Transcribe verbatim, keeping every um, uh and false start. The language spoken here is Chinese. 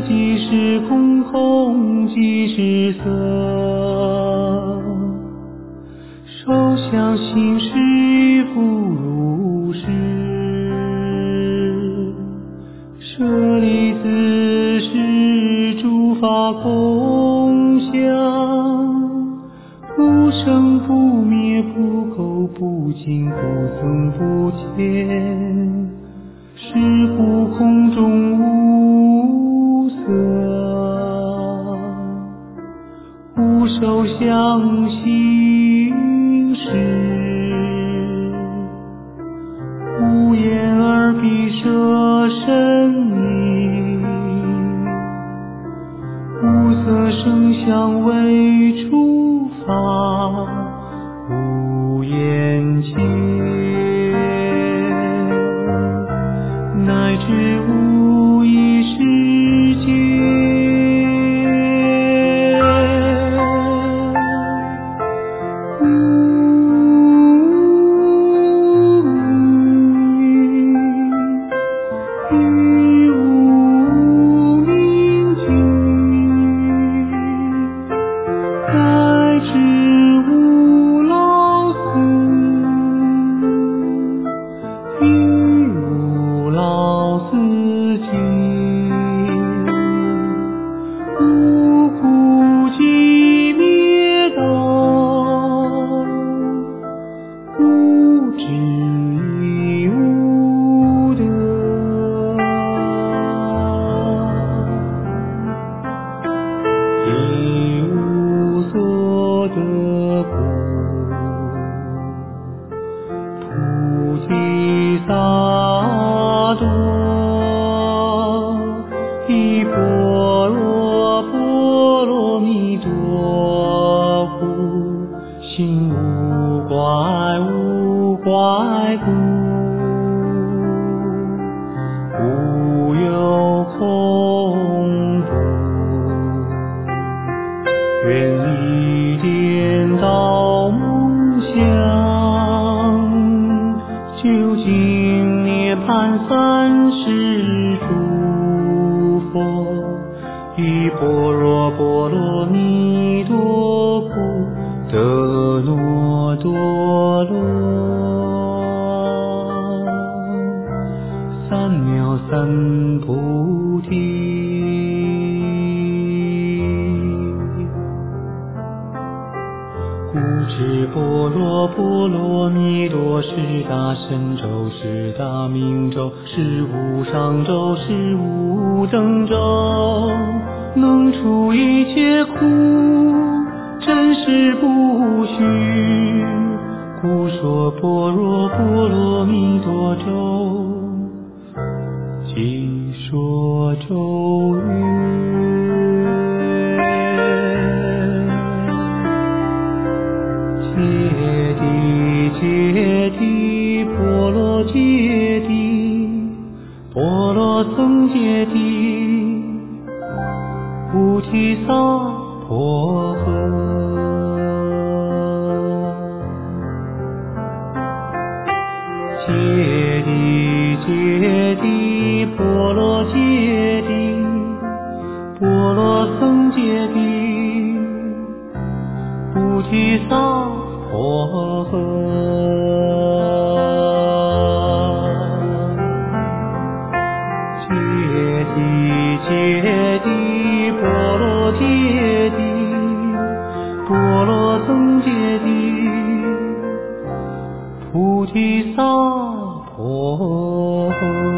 即是空空即是色，受想行识复如是，舍利子是诸法空相，不生不灭不垢不净不增不减，是故空中无色，无受想行识，无眼耳鼻舌身意，无色声香味触法，无眼界，乃至无意识界。心无怪无怪故，无有空怖，愿以颠倒梦想，究竟涅槃三世诸佛，以般若波罗蜜多故得耨多罗三藐三菩提。故知般若波罗蜜多是大神咒，是大明咒，是无上咒，是无等咒，能除一切苦，真实不虚，故说般若波罗蜜多咒，即说咒曰：揭谛揭谛波罗揭谛，波罗僧揭谛，菩提萨婆诃。揭谛揭谛波罗揭谛，波罗僧揭谛，菩提萨婆诃。揭谛揭谛波罗揭谛，波罗僧揭谛，菩提萨婆诃。